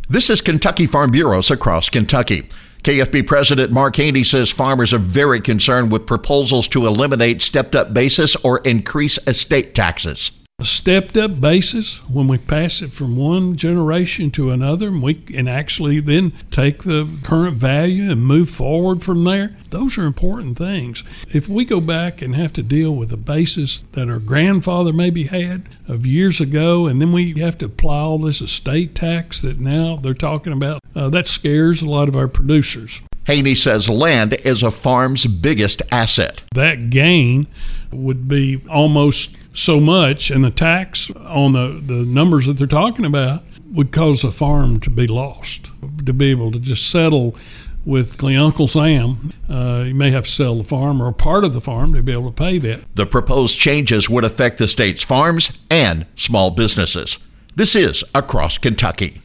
This is Kentucky Farm Bureaus across Kentucky. KFB President Mark Haney says farmers are very concerned with proposals to eliminate stepped-up basis or increase estate taxes. A stepped-up basis, when we pass it from one generation to another, and we can actually then take the current value and move forward from there, those are important things. If we go back and have to deal with a basis that our grandfather maybe had of years ago, and then we have to apply all this estate tax that now they're talking about, that scares a lot of our producers. Haney says land is a farm's biggest asset. That gain would be almost so much, and the tax on the numbers that they're talking about would cause the farm to be lost. To be able to just settle with Uncle Sam, you may have to sell the farm or a part of the farm to be able to pay that. The proposed changes would affect the state's farms and small businesses. This is Across Kentucky.